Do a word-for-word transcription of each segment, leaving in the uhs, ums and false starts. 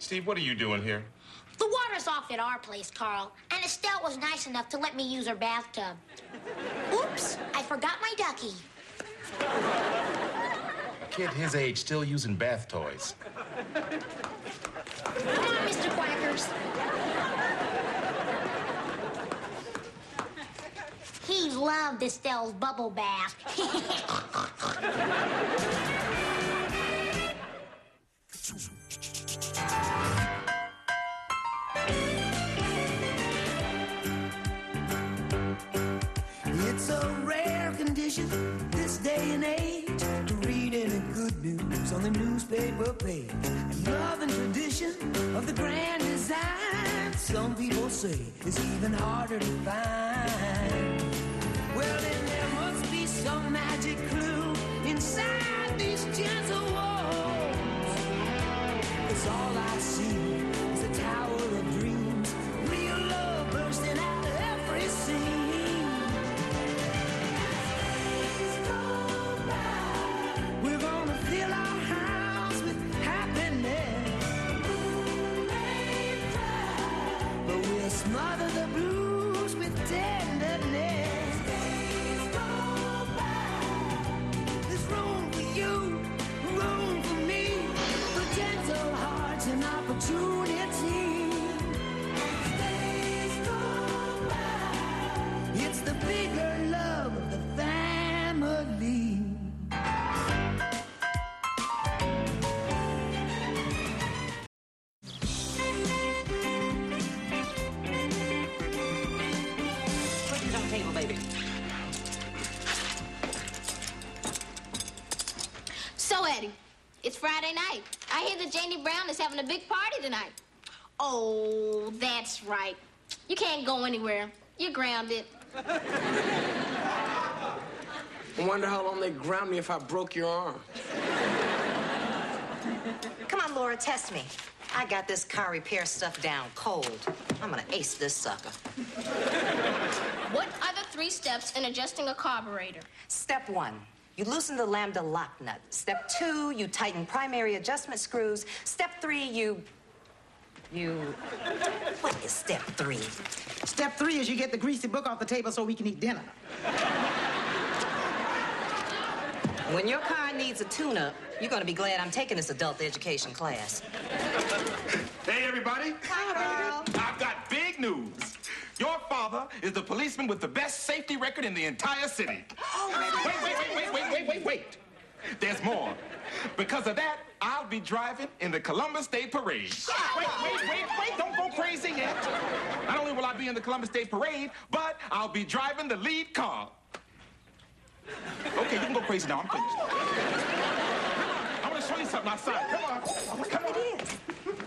Steve, what are you doing here? The water's off at our place, Carl, and Estelle was nice enough to let me use her bathtub. Oops, I forgot my ducky. A kid his age still using bath toys. Come on, Mister Quackers. He loved Estelle's bubble bath. It's a rare condition this day and age to read any good news on the newspaper page. And love and tradition of the grand design, some people say, is even harder to find. Well, then there must be some magic clue inside these gentle walls. 'Cause all I see is a tower of dreams, real love bursting out of every scene. Smother the blues with tenderness. Days go by. There's room for you, room for me, for gentle hearts and opportunity. Days go by. It's the bigger love of the family. So, Eddie, it's Friday night. I hear that Janie Brown is having a big party tonight. Oh, that's right. You can't go anywhere. You're grounded. I wonder how long they'd ground me if I broke your arm. Come on, Laura, test me. I got this car repair stuff down cold. I'm gonna ace this sucker. What are the three steps in adjusting a carburetor? Step one, you loosen the lambda lock nut. Step two, you tighten primary adjustment screws. Step three, you... You... What is step three? Step three is you get the greasy book off the table so we can eat dinner. When your car needs a tune-up, you're gonna be glad I'm taking this adult education class. Hey, everybody. Hi, Carl. I've got big news. Your father is the policeman with the best safety record in the entire city. Oh, wait, wait, wait, wait, wait, wait, wait, wait. There's more. Because of that, I'll be driving in the Columbus Day Parade. Wait, wait, wait, wait, don't go crazy yet. Not only will I be in the Columbus Day Parade, but I'll be driving the lead car. Okay, you can go crazy now. I'm finished. I want to show you something outside. Come on. Come on. It is.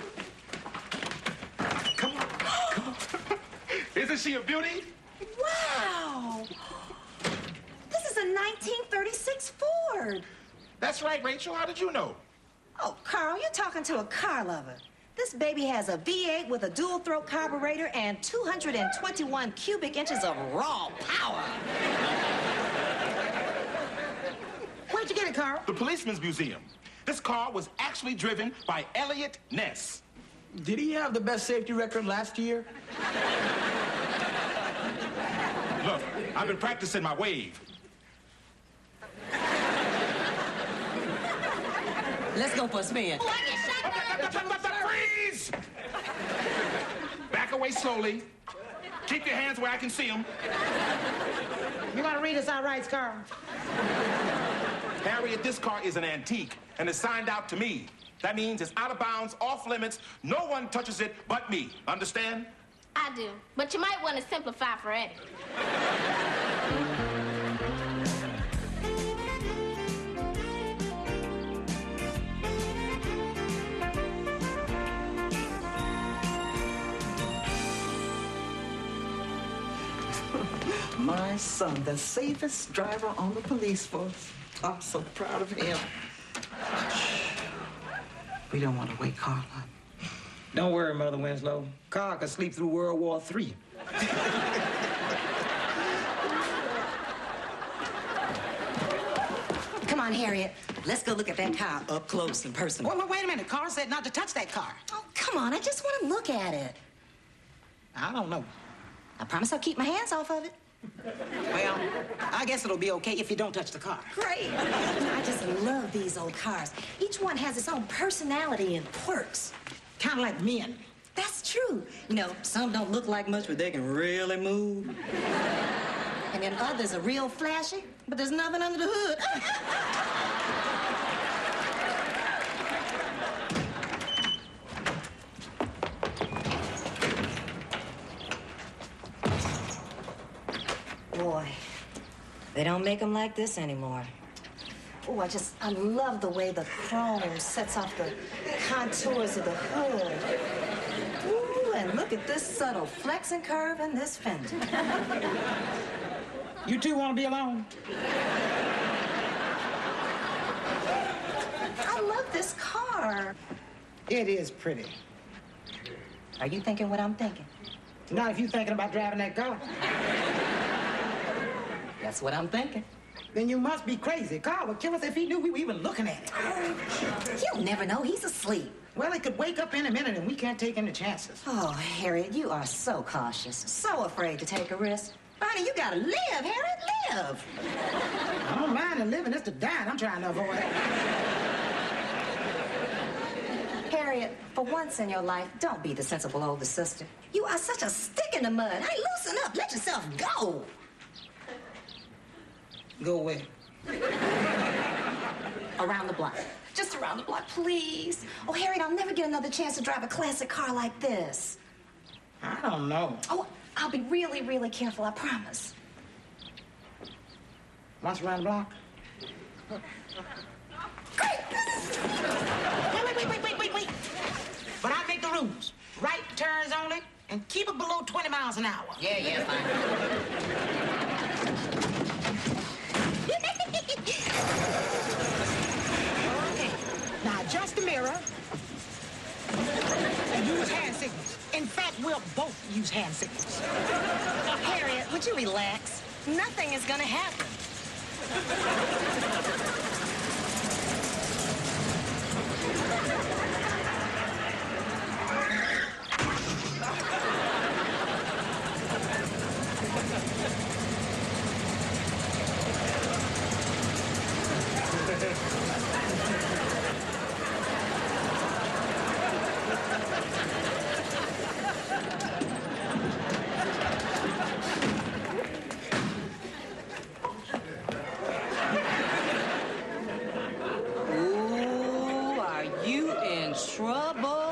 Come on. Come on. Isn't she a beauty? Wow. This is a nineteen thirty-six Ford. That's right, Rachel. How did you know? Oh, Carl, you're talking to a car lover. This baby has a V eight with a dual throat carburetor and two hundred twenty-one cubic inches of raw power. Where'd you get it, Carl? The Policeman's Museum. This car was actually driven by Elliot Ness. Did he have the best safety record last year? Look, I've been practicing my wave. Let's go for a spin. Oh, I get shot. Freeze! Back away slowly. Keep your hands where I can see them. You want to read us our rights, Carl? Harriet, this car is an antique, and it's signed out to me. That means it's out of bounds, off limits. No one touches it but me. Understand? I do, but you might want to simplify for Eddie. My son, the safest driver on the police force. I'm so proud of him. We don't want to wake Carl up. Don't worry, Mother Winslow. Carl could sleep through World War Three. Come on, Harriet. Let's go look at that car up close and personal. Wait, wait, wait a minute. Carl said not to touch that car. Oh, come Come on, I just want to look at it. I don't know. I promise I'll keep my hands off of it. Well, I guess it'll be okay if you don't touch the car. Great. You know, I just love these old cars. Each one has its own personality and quirks. Kind of like men. That's true. You know, some don't look like much, but they can really move. And then others are real flashy, but there's nothing under the hood. Boy, they don't make them like this anymore. Oh, I just, I love the way the chrome sets off the contours of the hood. Ooh, and look at this subtle flex and curve in this fender. You two want to be alone? I love this car. It is pretty. Are you thinking what I'm thinking? Not if you're thinking about driving that car. That's what I'm thinking. Then you must be crazy. Carl would kill us if he knew we were even looking at it. Oh, he'll never know. He's asleep. Well, he could wake up in a minute and we can't take any chances. Oh, Harriet, you are so cautious. So afraid to take a risk. Bonnie, you gotta live, Harriet, live. I don't mind the living. It's the dying I'm trying to avoid. Harriet, for once in your life, don't be the sensible older sister. You are such a stick in the mud. Hey, loosen up. Let yourself go. Go away. Around the block. Just around the block, please. Oh, Harriet, I'll never get another chance to drive a classic car like this. I don't know. Oh, I'll be really, really careful, I promise. Once around the block? Great! Wait, wait, wait, wait, wait, wait, wait. But I make the rules. Right turns only, and keep it below twenty miles an hour. Yeah, yeah, fine. Okay. Now adjust the mirror and use hand signals. In fact, we'll both use hand signals. Harriet, would you relax? Nothing is gonna happen. Ooh, are you in trouble?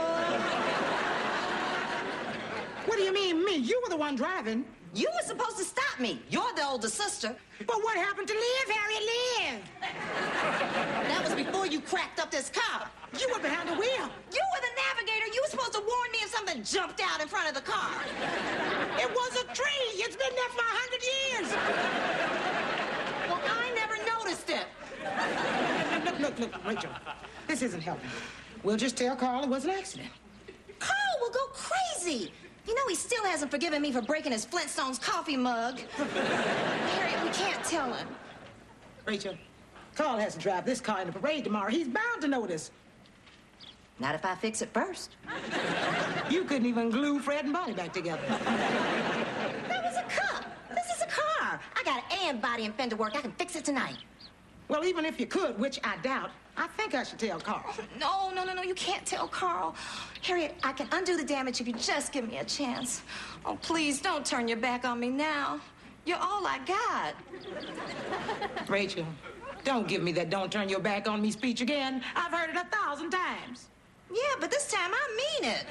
What do you mean, me? You were the one driving. You were supposed to stop me. You're the older sister. But what happened to Liv, Harriet, Liv? That was before you cracked up this car. You were behind the wheel. You were the navigator. You were supposed to warn me if something jumped out in front of the car. It was a tree. It's been there for a hundred years. Well, I never noticed it. Look, look, look, Rachel. This isn't helping. We'll just tell Carl it was an accident. Carl will go crazy. You know he still hasn't forgiven me for breaking his Flintstones coffee mug. Harriet, we can't tell him. Rachel, Carl has to drive this car in the parade tomorrow. He's bound to notice. Not if I fix it first. You couldn't even glue Fred and Bonnie back together. That was a cup. This is a car. I got an A and body and fender work. I can fix it tonight. Well, even if you could, which I doubt, I think I should tell Carl. No, no, no, no, you can't tell Carl. Harriet, I can undo the damage if you just give me a chance. Oh, please, don't turn your back on me now. You're all I got. Rachel, don't give me that don't turn your back on me speech again. I've heard it a thousand times. Yeah, but this time I mean it.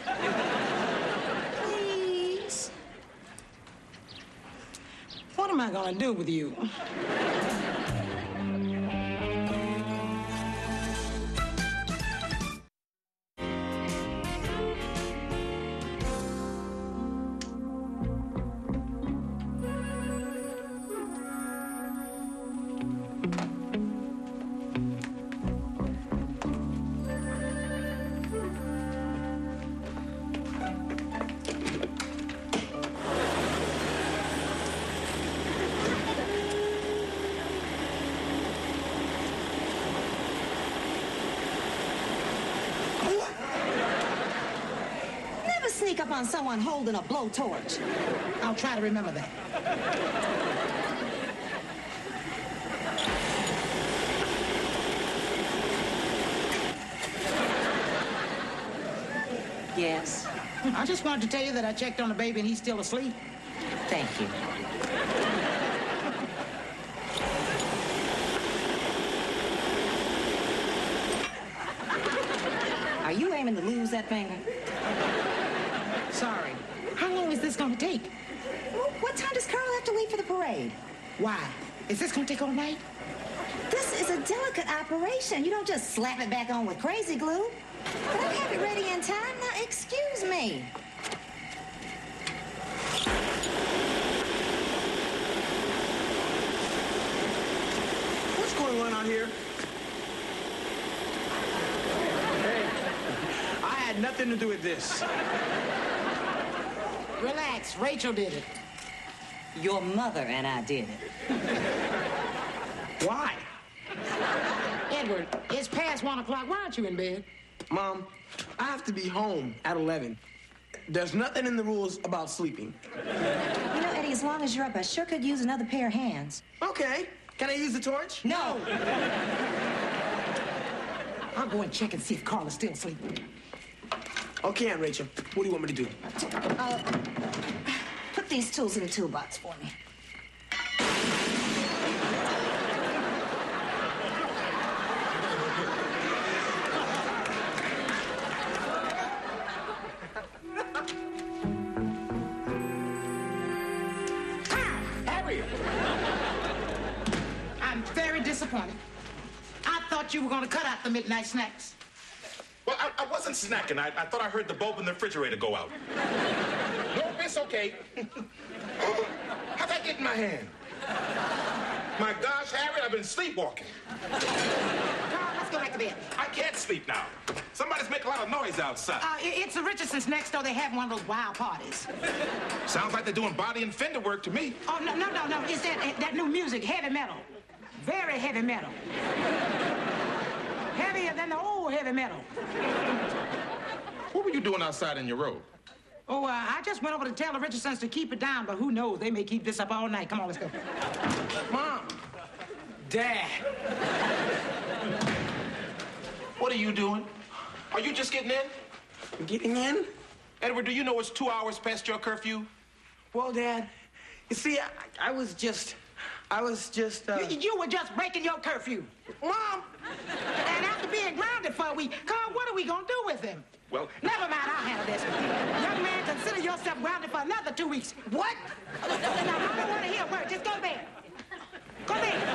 Please. What am I gonna do with you? up on someone holding a blowtorch. I'll try to remember that. Yes. I just wanted to tell you that I checked on the baby and he's still asleep. Thank you. Are you aiming to lose that finger? Sorry. How long is this going to take? Well, what time does Carl have to leave for the parade? Why? Is this going to take all night? This is a delicate operation. You don't just slap it back on with crazy glue. But I'll have it ready in time. Now, excuse me. What's going on out here? Hey, I had nothing to do with this. Relax. Rachel did it. Your mother and I did it. Why? Edward, it's past one o'clock. Why aren't you in bed? Mom, I have to be home at eleven. There's nothing in the rules about sleeping. You know, Eddie, as long as you're up, I sure could use another pair of hands. Okay. Can I use the torch? No. I'll go and check and see if Carl is still asleep. Okay, Aunt Rachel. What do you want me to do? Uh, put these tools in the toolbox for me. I'm very disappointed. I thought you were going to cut out the midnight snacks. Well, I, I wasn't snacking. I, I thought I heard the bulb in the refrigerator go out. No, it's okay. How'd that get in my hand? My gosh, Harry, I've been sleepwalking. Carl, let's go back to bed. I can't sleep now. Somebody's making a lot of noise outside. Uh, it- it's the Richardsons next door. They have one of those wild parties. Sounds like they're doing body and fender work to me. Oh, no, no, no, no. It's that, that new music, heavy metal. Very heavy metal. Heavier than the old heavy metal. What were you doing outside in your robe? Oh, uh, I just went over to tell the Richardsons to keep it down, but who knows? They may keep this up all night. Come on, let's go. Mom. Dad. What are you doing? Are you just getting in? Getting in? Edward, do you know it's two hours past your curfew? Well, Dad, you see, I, I was just... I was just, uh... You, you were just breaking your curfew. Mom! And after being grounded for a week, Carl, what are we going to do with him? Well... Never mind, I'll handle this. Young man, consider yourself grounded for another two weeks. What? Now, I don't want to hear a word. Just go to bed. Go to bed.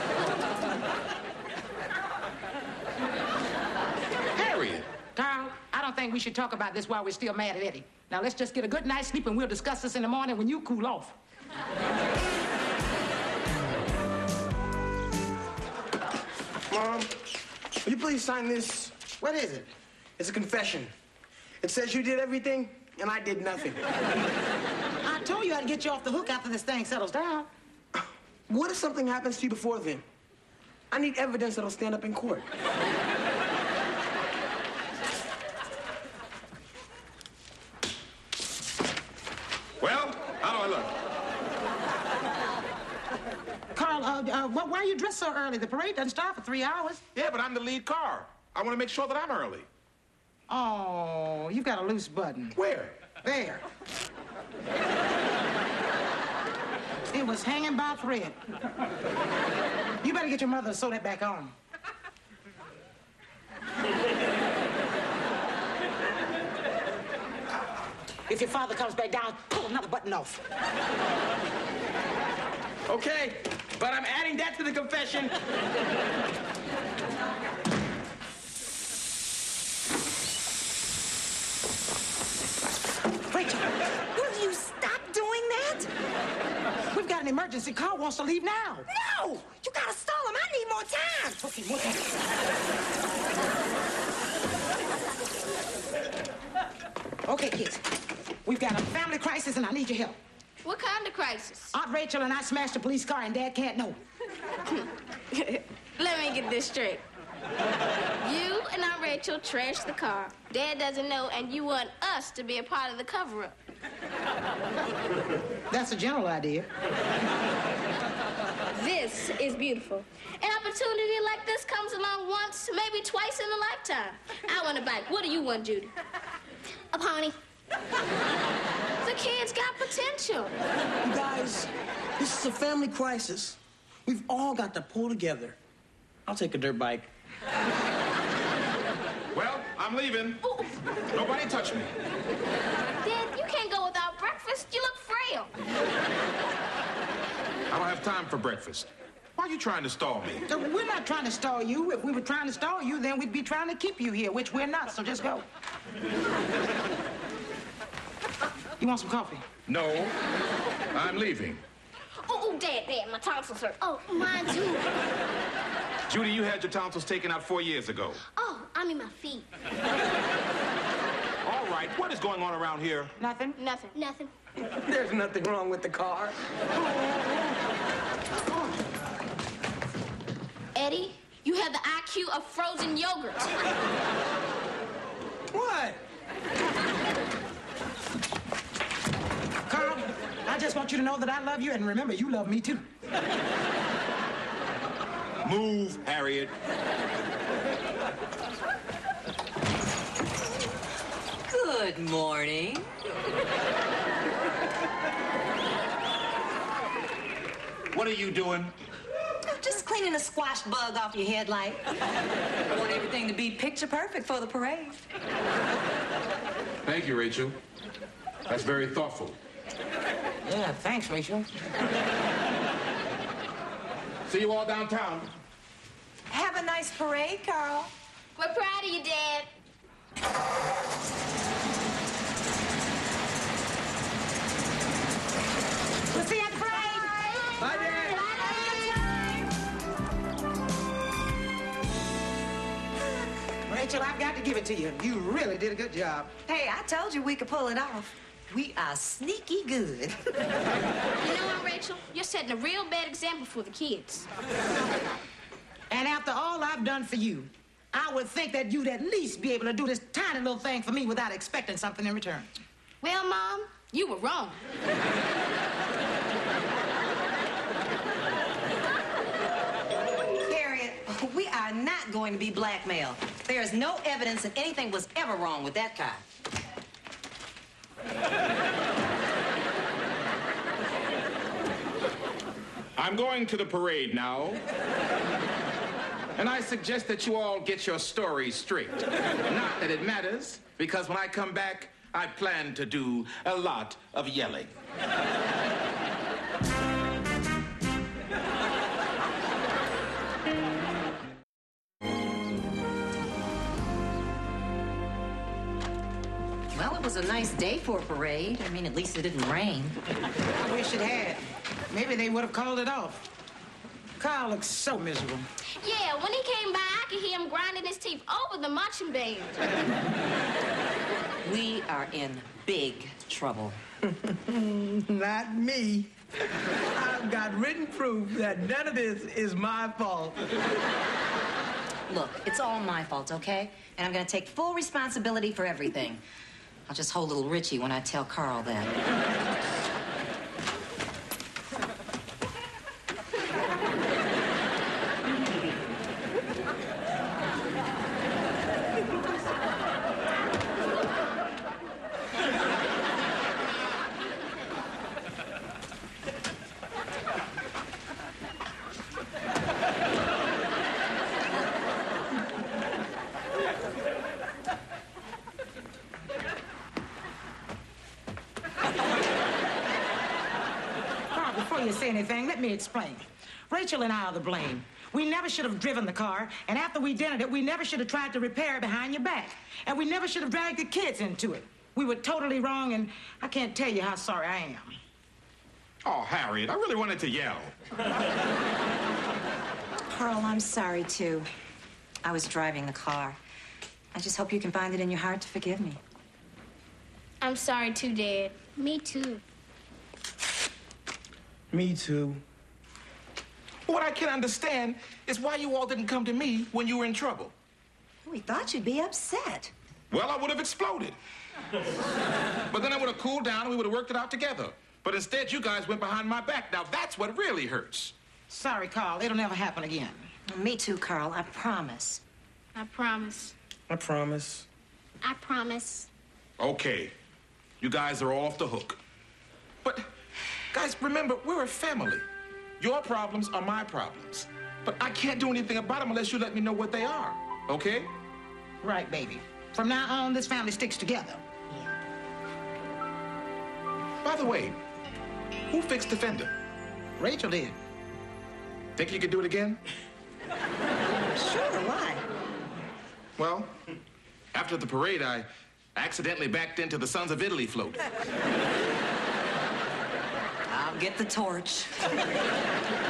Harriet! Carl, I don't think we should talk about this while we're still mad at Eddie. Now, let's just get a good night's sleep, and we'll discuss this in the morning when you cool off. Mom, will you please sign this? What is it? It's a confession. It says you did everything, and I did nothing. I told you I'd get you off the hook after this thing settles down. What if something happens to you before then? I need evidence that'll stand up in court. Well, how do I look? Carl, uh, uh, wh- why are you dressed so early? The parade doesn't start for three hours. Yeah, but I'm the lead car. I want to make sure that I'm early. Oh, you've got a loose button. Where? There. It was hanging by a thread. You better get your mother to sew that back on. If your father comes back down, pull another button off. Okay, but I'm adding that to the confession. Rachel, will you stop doing that? We've got an emergency. Carl wants to leave now. No! You gotta stall him. I need more time. Okay, more time. Okay, kids. We've got a family crisis, and I need your help. What kind of crisis? Aunt Rachel and I smashed a police car, and Dad can't know. Let me get this straight. You and Aunt Rachel trashed the car. Dad doesn't know, and you want us to be a part of the cover-up. That's a general idea. This is beautiful. An opportunity like this comes along once, maybe twice in a lifetime. I want a bike. What do you want, Judy? A pony. The kid's got potential. You guys, this is a family crisis. We've all got to pull together. I'll take a dirt bike. Well, I'm leaving. Ooh. Nobody touch me. Dad, you can't go without breakfast. You look frail. I don't have time for breakfast. Why are you trying to stall me? So we're not trying to stall you. If we were trying to stall you, then we'd be trying to keep you here, which we're not, so just go. You want some coffee? No, I'm leaving. Oh, oh, Dad, Dad, my tonsils hurt. Oh, mine too. Judy, you had your tonsils taken out four years ago. Oh, I mean my feet. All right, what is going on around here? Nothing? Nothing. Nothing. There's nothing wrong with the car. Eddie, you have the I Q of frozen yogurt. What? Carl, I just want you to know that I love you, and remember, you love me too. Move, Harriet. Good morning. What are you doing? Just cleaning a squash bug off your headlight. I want everything to be picture perfect for the parade. Thank you, Rachel. That's very thoughtful. Yeah, thanks, Rachel. See you all downtown. Have a nice parade, Carl. We're proud of you, Dad. We'll see you at the parade. Bye, Dad. Rachel, I've got to give it to you. You really did a good job. Hey, I told you we could pull it off. We are sneaky good. You know what, Rachel? You're setting a real bad example for the kids. And after all I've done for you, I would think that you'd at least be able to do this tiny little thing for me without expecting something in return. Well, Mom, you were wrong. Harriet, we are not going to be blackmailed. There is no evidence that anything was ever wrong with that car. I'm going to the parade now. And I suggest that you all get your stories straight. Not that it matters, because when I come back, I plan to do a lot of yelling. Well, it was a nice day for a parade. I mean, at least it didn't rain. I wish it had. Maybe they would have called it off. Carl looks so miserable. Yeah, when he came by, I could hear him grinding his teeth over the marching band. We are in big trouble. Not me. I've got written proof that none of this is my fault. Look, it's all my fault, okay? And I'm gonna take full responsibility for everything. I'll just hold little Richie when I tell Carl that. Before you say anything, let me explain. Rachel and I are the blame. We never should have driven the car, and after we dented it, we never should have tried to repair it behind your back. And we never should have dragged the kids into it. We were totally wrong, and I can't tell you how sorry I am. Oh, Harriet, I really wanted to yell. Carl, I'm sorry, too. I was driving the car. I just hope you can find it in your heart to forgive me. I'm sorry, too, Dad. Me too. Me too. What I can't understand is why you all didn't come to me when you were in trouble. We thought you'd be upset. Well, I would have exploded. But then I would have cooled down and we would have worked it out together. But instead, you guys went behind my back. Now, that's what really hurts. Sorry, Carl. It'll never happen again. Me too, Carl. I promise. I promise. I promise. I promise. Okay. You guys are off the hook. But, guys, remember, we're a family. Your problems are my problems. But I can't do anything about them unless you let me know what they are. Okay? Right, baby. From now on, this family sticks together. By the way, who fixed the fender? Rachel did. Think you could do it again? Sure, why? Well, after the parade, I accidentally backed into the Sons of Italy float. I'll get the torch.